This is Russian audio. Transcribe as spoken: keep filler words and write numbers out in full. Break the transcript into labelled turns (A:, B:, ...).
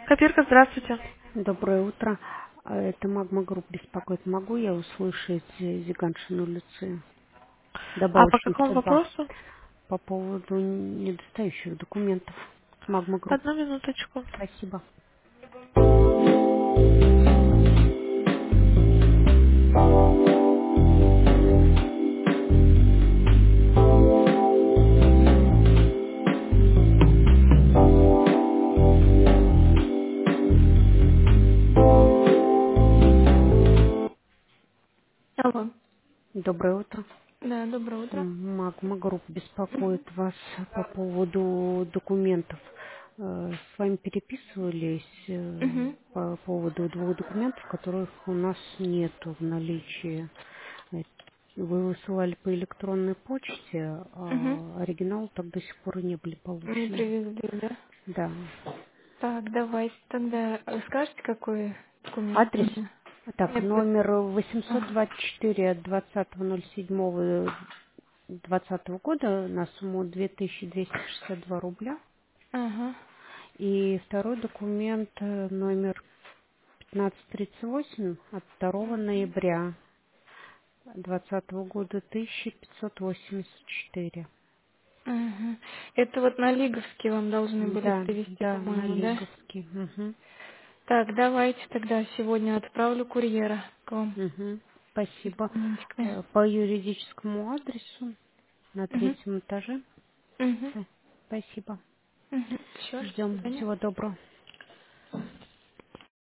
A: Копирка, здравствуйте.
B: Доброе утро. А, Это Магма Групп беспокоит. Могу я услышать э, Зиганшину Люцию?
A: А по
B: Добавочный
A: какому
B: сто два.
A: вопросу?
B: По поводу недостающих документов. Магма Групп.
A: Одну минуточку.
B: Спасибо.
A: Алло.
B: Доброе утро.
A: Да, доброе утро.
B: М, Магма Групп беспокоит вас по поводу документов. Э, С вами переписывались э,
A: Угу.
B: по поводу двух документов, которых у нас нету в наличии. Э, Вы высылали по электронной почте,
A: Угу.
B: а оригинал так до сих пор и не были
A: Не
B: получены.
A: привезли, да?
B: Да.
A: Так, давайте тогда. э, Скажете, какой документ
B: Адрес.
A: нужен?
B: Так,
A: Нет, вот.
B: номер
A: А,
B: восемьсот двадцать четыре от двадцатого ноль седьмого двадцатого года на сумму две тысячи двести шестьдесят два рубля.
A: Ага.
B: И второй документ э, номер пятнадцать тридцать восемь от второго ноября двадцатого года тысяча пятьсот восемьдесят четыре.
A: Угу. Это вот на Лиговский вам должны были
B: Да,
A: привезти,
B: да, на
A: по-моему, да?
B: Лиговский. Угу,
A: Так, давайте тогда сегодня отправлю курьера к вам
B: угу.
A: с
B: Спасибо.
A: документиками.
B: Э, По юридическому адресу на
A: Угу.
B: третьем этаже.
A: Угу.
B: Да, спасибо.
A: Угу. Все, до
B: Ждем.
A: свидания.
B: Всего доброго.